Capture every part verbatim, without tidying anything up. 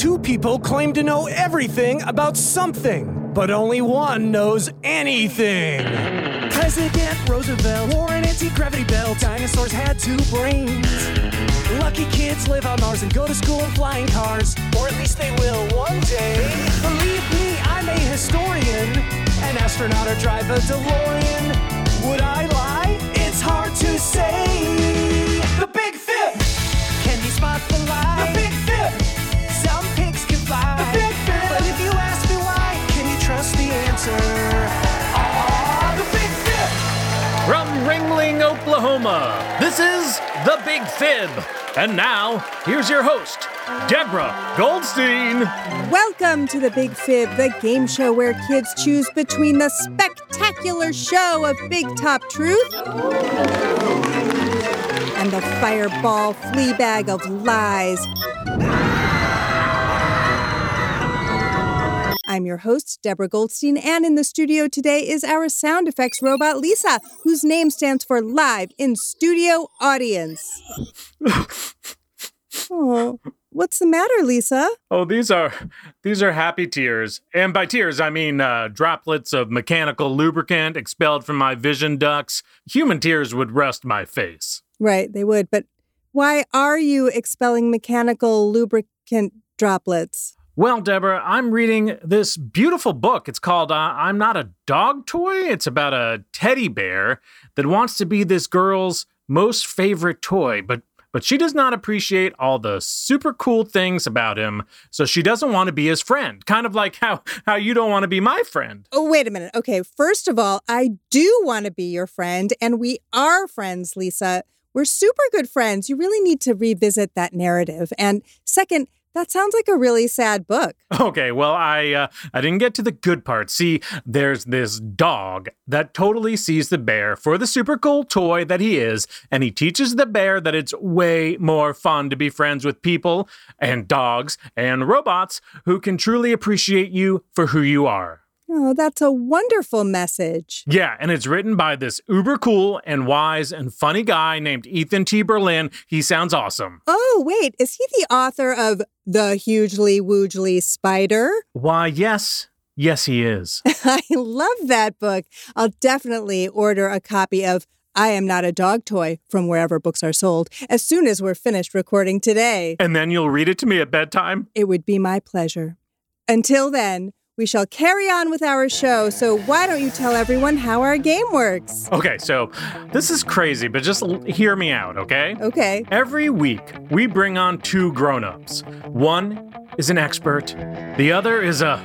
two people claim to know everything about something, but only one knows anything. President Roosevelt wore an anti-gravity belt. Dinosaurs had two brains. Lucky kids live on Mars and go to school in flying cars. Or at least they will one day. Believe me, I'm a historian. An astronaut or drive a DeLorean. Would I lie? It's hard to say. The Big Fib! Can you spot the lie? The Big Fib! Some pigs can fly. The Big Fib! But if you ask me why, can you trust the answer? Ah, the Big Fib! From Ringling, Oklahoma, this is The Big Fib. And now, here's your host, Deborah Goldstein. Welcome to The Big Fib, the game show where kids choose between the spectacular show of Big Top Truth and the fireball flea bag of lies. I'm your host, Deborah Goldstein, and in the studio today is our sound effects robot, Lisa, whose name stands for Live in Studio Audience. Oh, what's the matter, Lisa? Oh, these are these are happy tears. And by tears, I mean uh, droplets of mechanical lubricant expelled from my vision ducts. Human tears would rust my face. Right, they would. But why are you expelling mechanical lubricant droplets? Well, Deborah, I'm reading this beautiful book. It's called uh, I'm Not a Dog Toy. It's about a teddy bear that wants to be this girl's most favorite toy, but but she does not appreciate all the super cool things about him, so she doesn't want to be his friend. Kind of like how, how you don't want to be my friend. Oh, wait a minute. Okay, first of all, I do want to be your friend, and we are friends, Lisa. We're super good friends. You really need to revisit that narrative. And second, that sounds like a really sad book. Okay, well, I uh, I didn't get to the good part. See, there's this dog that totally sees the bear for the super cool toy that he is, and he teaches the bear that it's way more fun to be friends with people and dogs and robots who can truly appreciate you for who you are. Oh, that's a wonderful message. Yeah, and it's written by this uber cool and wise and funny guy named Ethan T. Berlin. He sounds awesome. Oh, wait, is he the author of The Hugely Woogly Spider? Why, yes. Yes, he is. I love that book. I'll definitely order a copy of I Am Not a Dog Toy from wherever books are sold as soon as we're finished recording today. And then you'll read it to me at bedtime? It would be my pleasure. Until then, we shall carry on with our show, so why don't you tell everyone how our game works? Okay, so this is crazy, but just l- hear me out, okay? Okay. Every week, we bring on two grown-ups. One is an expert. The other is a...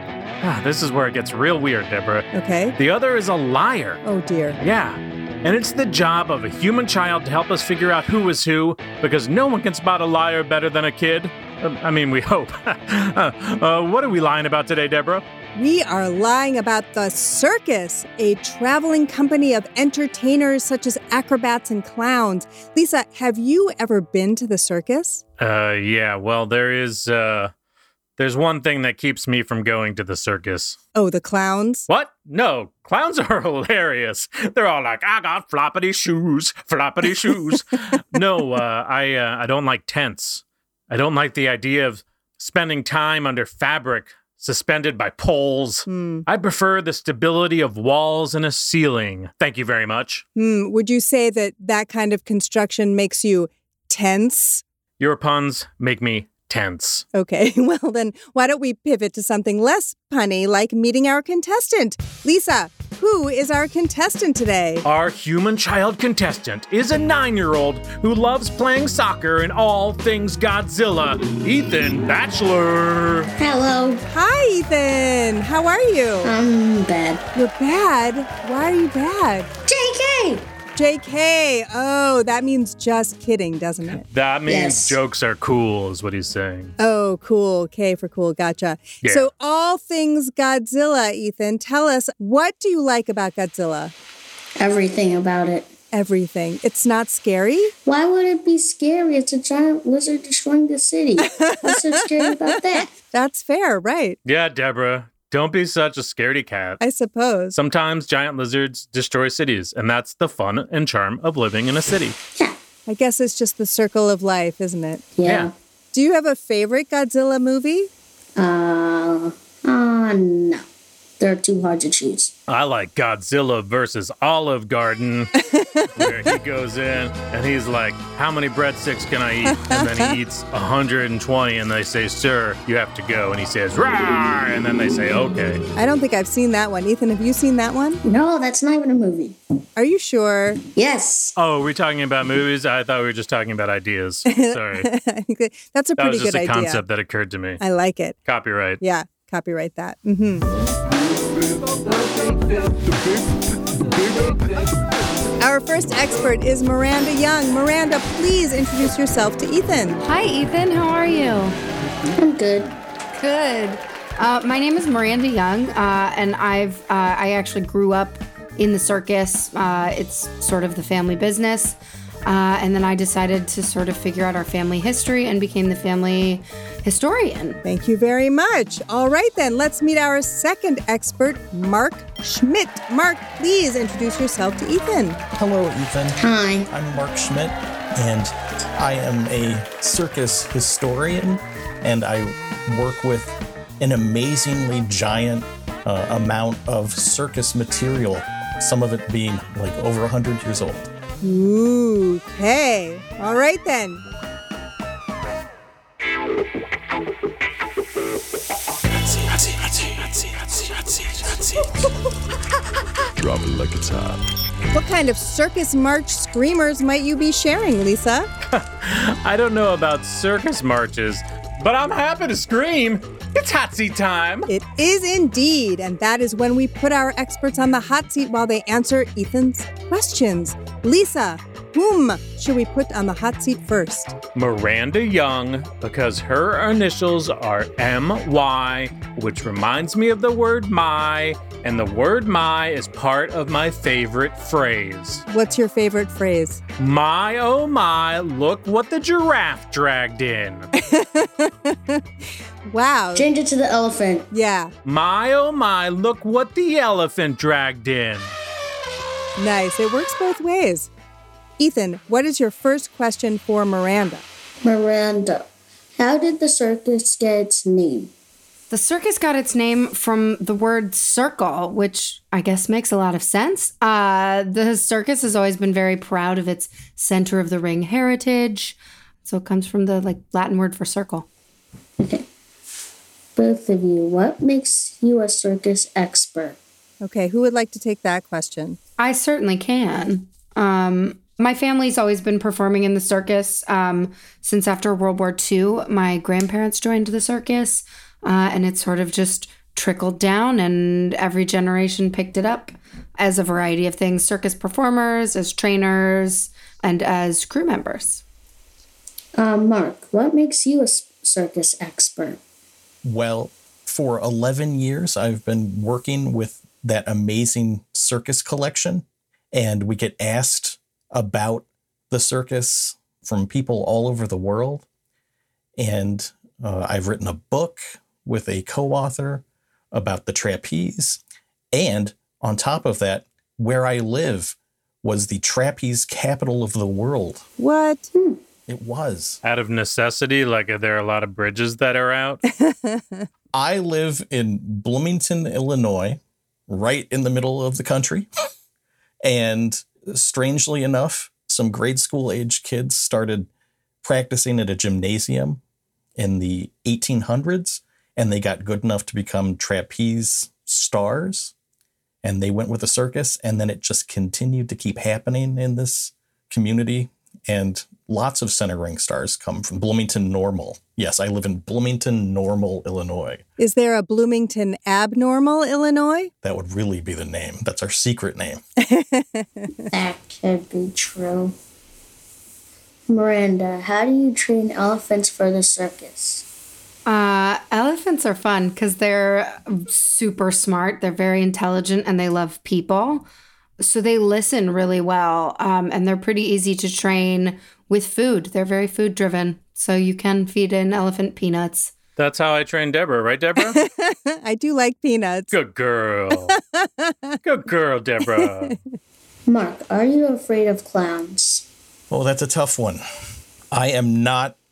Ah, this is where it gets real weird, Deborah. Okay. The other is a liar. Oh, dear. Yeah. And it's the job of a human child to help us figure out who is who, because no one can spot a liar better than a kid. I mean, we hope. uh, uh, what are we lying about today, Deborah? We are lying about the circus, a traveling company of entertainers such as acrobats and clowns. Lisa, have you ever been to the circus? Uh, yeah, well, there is, uh, there's one thing that keeps me from going to the circus. Oh, the clowns? What? No, clowns are hilarious. They're all like, I got floppity shoes, floppity shoes. No, uh, I, uh, I don't like tents. I don't like the idea of spending time under fabric suspended by poles. Hmm. I prefer the stability of walls and a ceiling. Thank you very much. Hmm. Would you say that that kind of construction makes you tense? Your puns make me tense. Okay, well then, why don't we pivot to something less punny, like meeting our contestant? Lisa, who is our contestant today? Our human child contestant is a nine-year-old who loves playing soccer and all things Godzilla, Ethan Batchelor. Hello. Hi, Ethan. How are you? I'm bad. You're bad? Why are you bad? J K! J K. Oh, that means just kidding, doesn't it? That means Yes. jokes are cool, is what he's saying. Oh, cool. K for cool. Gotcha. Yeah. So all things Godzilla, Ethan. Tell us, what do you like about Godzilla? Everything about it. Everything. It's not scary? Why would it be scary? It's a giant lizard destroying the city. What's so scary about that? That's fair, right? Yeah, Deborah, don't be such a scaredy cat. I suppose. Sometimes giant lizards destroy cities, and that's the fun and charm of living in a city. Yeah. I guess it's just the circle of life, isn't it? Yeah. Do you have a favorite Godzilla movie? Uh, uh, no. They're too hard to choose. I like Godzilla versus Olive Garden, where he goes in and he's like, how many breadsticks can I eat? And then he eats one hundred twenty and they say, sir, you have to go. And he says, rawr, and then they say, okay. I don't think I've seen that one. Ethan, have you seen that one? No, that's not even a movie. Are you sure? Yes. Oh, we're talking about movies? I thought we were just talking about ideas. Sorry. I think that, that's a That pretty was just good a idea. concept that occurred to me. I like it. Copyright. Yeah, copyright that. Mm-hmm. Our first expert is Miranda Young. Miranda, please introduce yourself to Ethan. Hi, Ethan. How are you? I'm good. Good. Uh, my name is Miranda Young, uh, and I've uh, I actually grew up in the circus. Uh, it's sort of the family business. Uh, and then I decided to sort of figure out our family history and became the family historian. Thank you very much. All right, then, let's meet our second expert, Mark Schmidt. Mark, please introduce yourself to Ethan. Hello, Ethan. Hi. I'm Mark Schmidt, and I am a circus historian, and I work with an amazingly giant uh, amount of circus material, some of it being like over one hundred years old. Ooh, okay. All right, then. Drop it like it's hot. What kind of circus march screamers might you be sharing, Lisa? I don't know about circus marches, but I'm happy to scream. It's hot seat time. It is indeed, and that is when we put our experts on the hot seat while they answer Ethan's questions. Lisa, whom should we put on the hot seat first? Miranda Young, because her initials are M Y, which reminds me of the word my, and the word my is part of my favorite phrase. What's your favorite phrase? My, oh my, look what the giraffe dragged in. Wow. Change it to the elephant. Yeah, My, oh my, look what the elephant dragged in. nice. It works both ways. Ethan, what is your first question for Miranda? Miranda, how did the circus get its name? The circus got its name from the word circle, which I guess makes a lot of sense. Uh, the circus has always been very proud of its center of the ring heritage. So it comes from the like Latin word for circle. Okay. Both of you, what makes you a circus expert? Okay, who would like to take that question? I certainly can. Um, my family's always been performing in the circus um, since after World War Two. My grandparents joined the circus, uh, and it sort of just trickled down, and every generation picked it up as a variety of things: circus performers, as trainers, and as crew members. Uh, Mark, what makes you a s- circus expert? Well, for eleven years, I've been working with that amazing circus collection, and we get asked about the circus from people all over the world. And uh, I've written a book with a co-author about the trapeze. And on top of that, where I live was the trapeze capital of the world. What? It was. Out of necessity, like are there a lot of bridges that are out? I live in Bloomington, Illinois, right in the middle of the country. And strangely enough, some grade school age kids started practicing at a gymnasium in the eighteen hundreds, and they got good enough to become trapeze stars. And they went with the circus, and then it just continued to keep happening in this community. And lots of center ring stars come from Bloomington Normal. Yes, I live in Bloomington Normal, Illinois. Is there a Bloomington Abnormal, Illinois? That would really be the name. That's our secret name. That could be true. Miranda, how do you train elephants for the circus? Uh, elephants are fun because they're super smart. They're very intelligent and they love people. So they listen really well, um, and they're pretty easy to train with food. They're very food driven. So you can feed an elephant peanuts. That's how I trained Deborah, right, Deborah? I do like peanuts. Good girl. Good girl, Deborah. Mark, are you afraid of clowns? Oh, that's a tough one. I am not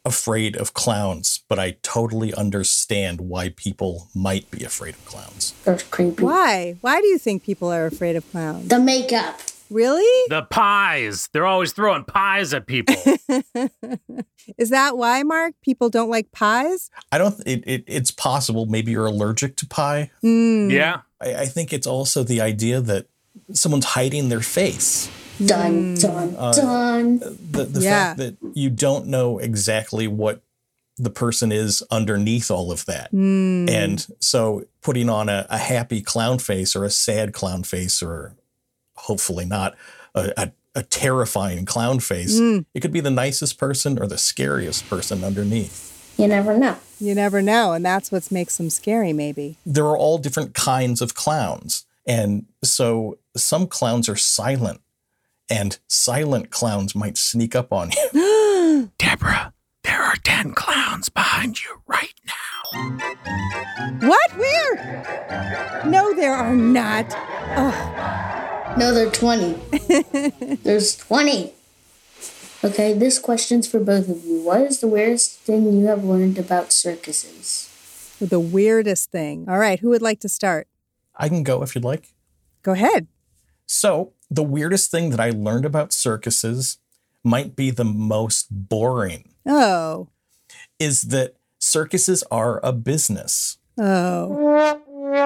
afraid of clowns, but I totally understand why people might be afraid of clowns. That's creepy. Why? Why do you think people are afraid of clowns? The makeup. Really? The pies. They're always throwing pies at people. Is that why, Mark? People don't like pies? I don't, it, it, it's possible. Maybe you're allergic to pie. Mm. Yeah. I, I think it's also the idea that someone's hiding their face. Dun, dun, Uh, dun. The, the Yeah. fact that you don't know exactly what the person is underneath all of that. Mm. And so putting on a, a happy clown face or a sad clown face, or hopefully not a, a, a terrifying clown face, Mm. it could be the nicest person or the scariest person underneath. You never know. You never know. And that's what makes them scary, maybe. There are all different kinds of clowns. And so some clowns are silent, and silent clowns might sneak up on you. Deborah, there are ten clowns behind you right now. What? Where? No, there are not. Oh. No, they're twenty. There's twenty. Okay, this question's for both of you. What is the weirdest thing you have learned about circuses? The weirdest thing. All right, who would like to start? I can go if you'd like. Go ahead. So the weirdest thing that I learned about circuses might be the most boring, Oh. is that circuses are a business. Oh.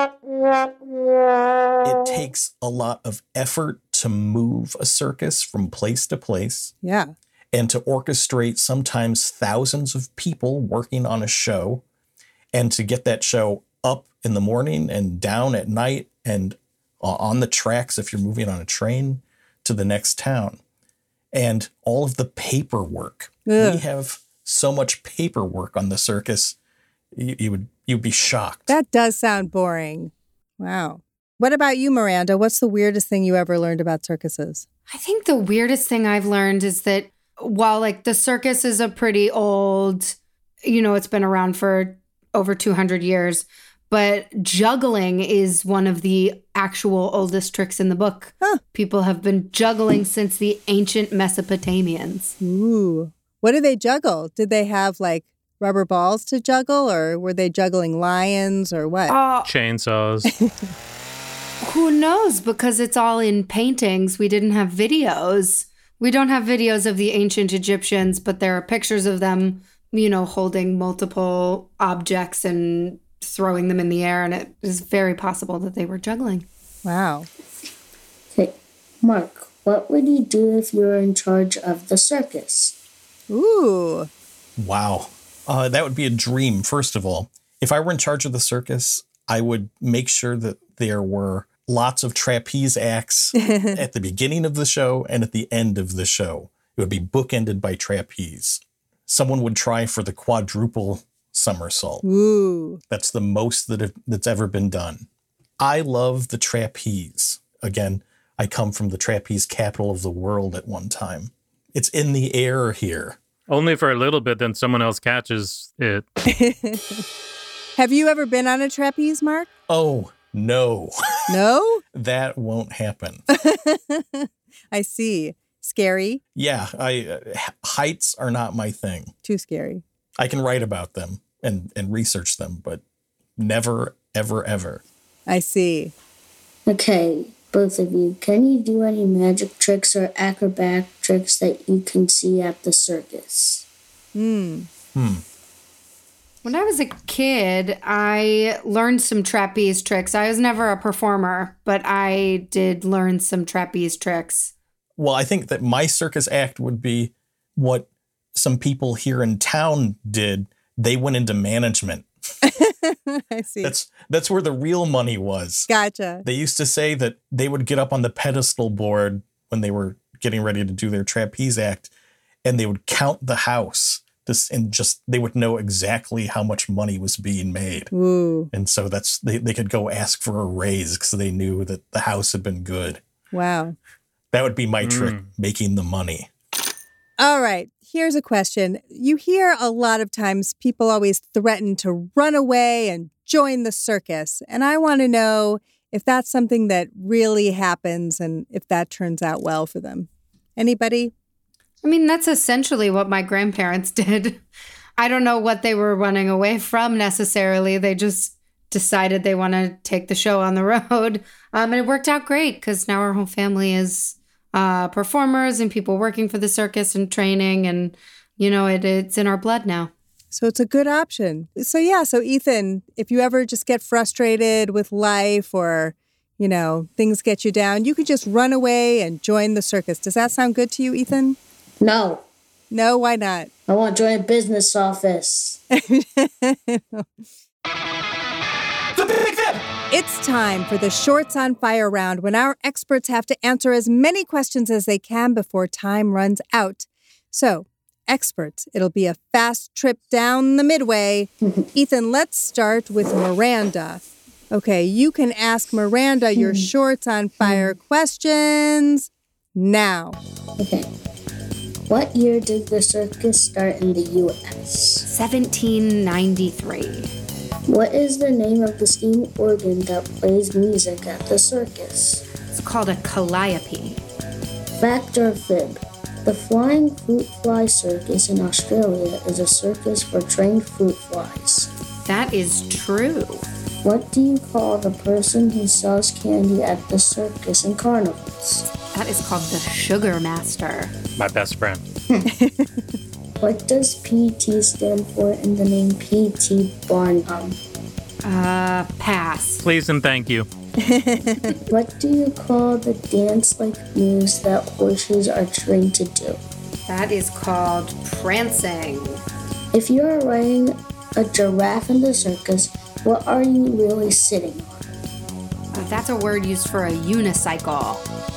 It takes a lot of effort to move a circus from place to place Yeah. and to orchestrate sometimes thousands of people working on a show, and to get that show up in the morning and down at night and on the tracks if you're moving on a train to the next town. And all of the paperwork. Ugh. We have so much paperwork on the circus, you, you would you'd be shocked. That does sound boring. Wow. What about you, Miranda? What's the weirdest thing you ever learned about circuses? I think the weirdest thing I've learned is that while like the circus is a pretty old, you know, it's been around for over two hundred years, but juggling is one of the actual oldest tricks in the book. Huh. People have been juggling since the ancient Mesopotamians. Ooh. What did they juggle? Did they have like rubber balls to juggle, or were they juggling lions or what? Uh, Chainsaws. who knows? Because it's all in paintings. We didn't have videos. We don't have videos of the ancient Egyptians, but there are pictures of them, you know, holding multiple objects and throwing them in the air. And it is very possible that they were juggling. Wow. Okay, Mark, what would you do if you were in charge of the circus? Ooh. Wow. Uh, that would be a dream, first of all. If I were in charge of the circus, I would make sure that there were lots of trapeze acts at the beginning of the show and at the end of the show. It would be bookended by trapeze. Someone would try for the quadruple somersault. Ooh. That's the most that have, that's ever been done. I love the trapeze. Again, I come from the trapeze capital of the world at one time. It's in the air here. Only for a little bit, then someone else catches it. Have you ever been on a trapeze, Mark? Oh, no. No? That won't happen. I see. Scary? Yeah, I uh, h- heights are not my thing. Too scary. I can write about them and, and research them, but never, ever, ever. I see. Okay, both of you, can you do any magic tricks or acrobatic tricks that you can see at the circus? Hmm. Hmm. When I was a kid, I learned some trapeze tricks. I was never a performer, but I did learn some trapeze tricks. Well, I think that my circus act would be what some people here in town did. They went into management. I see. That's that's where the real money was. Gotcha. They used to say that they would get up on the pedestal board when they were getting ready to do their trapeze act, and they would count the house. This, and just they would know exactly how much money was being made. Ooh. And so that's they, they could go ask for a raise because they knew that the house had been good. Wow. That would be my Mm. trick, making the money. All right. Here's a question. You hear a lot of times people always threaten to run away and join the circus. And I want to know if that's something that really happens and if that turns out well for them. Anybody? I mean, that's essentially what my grandparents did. I don't know what they were running away from necessarily. They just decided they want to take the show on the road. Um, and it worked out great because now our whole family is uh, performers and people working for the circus and training. And, you know, it, it's in our blood now. So it's a good option. So yeah, so Ethan, if you ever just get frustrated with life or, you know, things get you down, you could just run away and join the circus. Does that sound good to you, Ethan? No. No, why not? I want to join a business office. It's time for the Shorts on Fire round when our experts have to answer as many questions as they can before time runs out. So, experts, it'll be a fast trip down the midway. Ethan, let's start with Miranda. Okay, you can ask Miranda your Shorts on Fire questions now. Okay. What year did the circus start in the U S? seventeen ninety-three. What is the name of the steam organ that plays music at the circus? It's called a calliope. Fact or fib? The Flying Fruit Fly Circus in Australia is a circus for trained fruit flies. That is true. What do you call the person who sells candy at the circus and carnivals? That is called the Sugar Master. My best friend. What does P T stand for in the name P T Barnum? Uh, pass. Please and thank you. What do you call the dance-like moves that horses are trained to do? That is called prancing. If you are riding a giraffe in the circus, what are you really sitting on? Uh, that's a word used for a unicycle.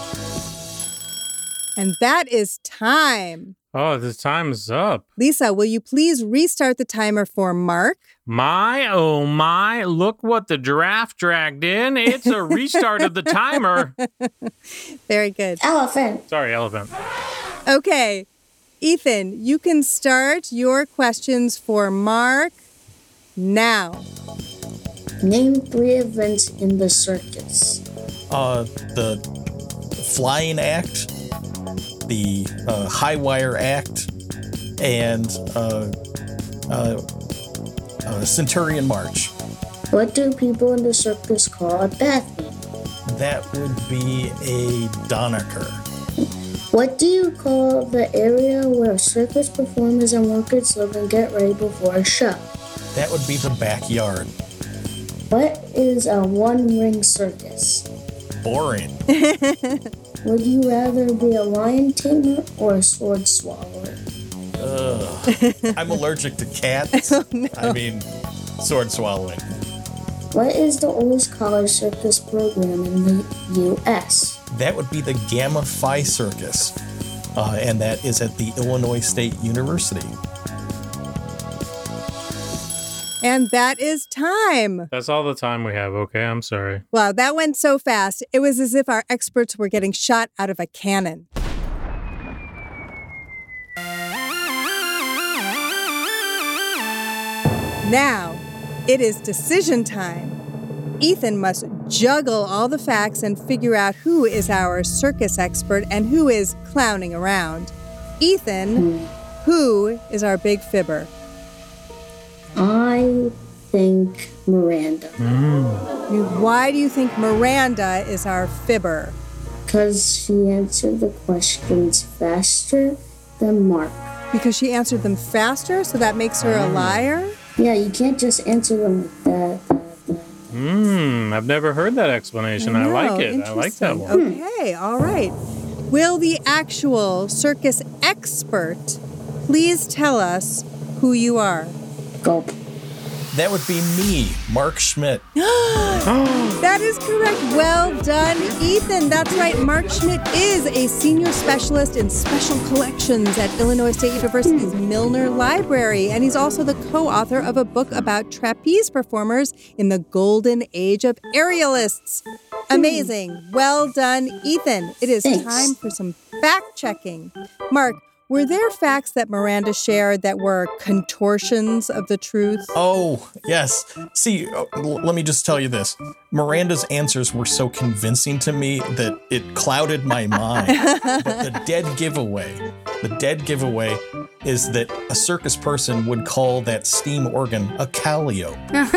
And that is time. Oh, the time's up. Lisa, will you please restart the timer for Mark? My, oh my, look what the giraffe dragged in. It's a restart of the timer. Very good. Elephant. Sorry, elephant. Okay, Ethan, you can start your questions for Mark now. Name three events in the circus. Uh, the flying act, the uh, high wire act, and uh, uh, uh, Centurion March. What do people in the circus call a bathroom? That would be a Donaker. What do you call the area where circus performers and workers live and get ready before a show? That would be the backyard. What is a one-ring circus? Boring. Would you rather be a lion tamer or a sword swallower? Ugh. I'm allergic to cats. Oh, no. I mean, sword swallowing. What is the oldest college circus program in the U S? That would be the Gamma Phi Circus, uh, and that is at the Illinois State University. And that is time. That's all the time we have. Okay, I'm sorry. Wow, that went so fast. It was as if our experts were getting shot out of a cannon. Now, it is decision time. Ethan must juggle all the facts and figure out who is our circus expert and who is clowning around. Ethan, who is our big fibber? I think Miranda. Why do you think Miranda is our fibber? Because she answered the questions faster than Mark. Because she answered them faster, so that makes her a liar? Yeah, you can't just answer them like that. that, that. Hmm, I've never heard that explanation. I, know, like it. I like that interesting. one. Okay, all right. Will the actual circus expert please tell us who you are? Gulp. That would be me, Mark Schmidt. That is correct. Well done, Ethan. That's right. Mark Schmidt is a senior specialist in special collections at Illinois State University's Milner Library, and he's also the co-author of a book about trapeze performers in the golden age of aerialists. Amazing. Well done, Ethan. It is Thanks. time for some fact-checking. Mark, were there facts that Miranda shared that were contortions of the truth? Oh, yes. See, uh, l- let me just tell you this. Miranda's answers were so convincing to me that it clouded my mind. But the dead giveaway, the dead giveaway is that a circus person would call that steam organ a calliope.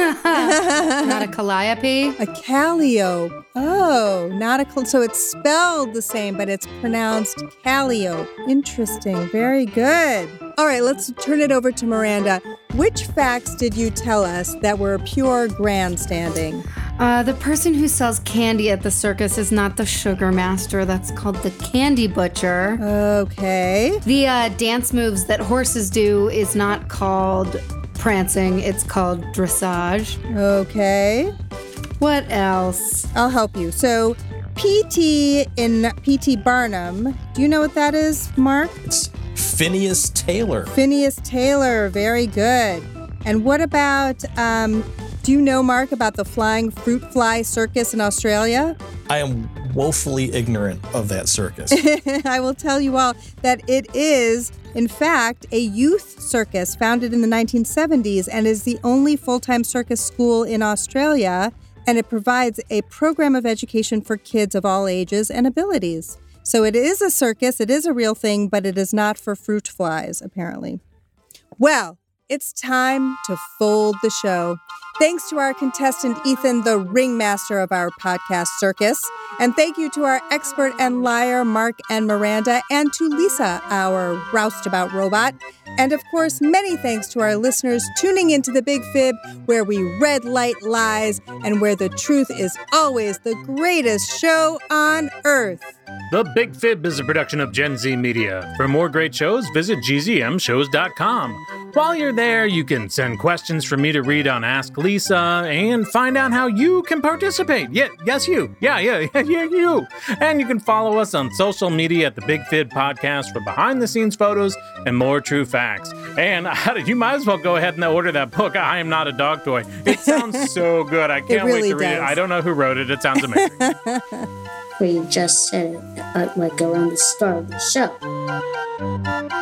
Not a calliope? A calliope. Oh, not a cal- so it's spelled the same, but it's pronounced calliope. Interesting. Very good. All right, let's turn it over to Miranda. Which facts did you tell us that were pure grandstanding? Uh, the person who sells candy at the circus is not the sugar master. That's called the candy butcher. Okay. The uh, dance moves that horses do is not called prancing. It's called dressage. Okay. What else? I'll help you. So, P T in P T Barnum, do you know what that is, Mark? It's Phineas Taylor. Phineas Taylor. Very good. And what about, um, do you know, Mark, about the Flying Fruit Fly Circus in Australia? I am woefully ignorant of that circus. I will tell you all that it is, in fact, a youth circus founded in the nineteen seventies and is the only full-time circus school in Australia, and it provides a program of education for kids of all ages and abilities. So it is a circus, it is a real thing, but it is not for fruit flies, apparently. Well, it's time to fold the show. Thanks to our contestant, Ethan, the ringmaster of our podcast circus. And thank you to our expert and liar, Mark and Miranda, and to Lisa, our roustabout robot. And of course, many thanks to our listeners tuning into The Big Fib, where we red light lies and where the truth is always the greatest show on earth. The Big Fib is a production of Gen Z Media. For more great shows, visit G Z M shows dot com. While you're there, you can send questions for me to read on Ask Lisa and find out how you can participate. Yeah, yes, you. Yeah, yeah, yeah, you. And you can follow us on social media at The Big Fib Podcast for behind-the-scenes photos and more true facts. And you might as well go ahead and order that book, I Am Not a Dog Toy. It sounds so good. I can't really wait to read does. it. I don't know who wrote it. It sounds amazing. We just said it uh, like around the start of the show.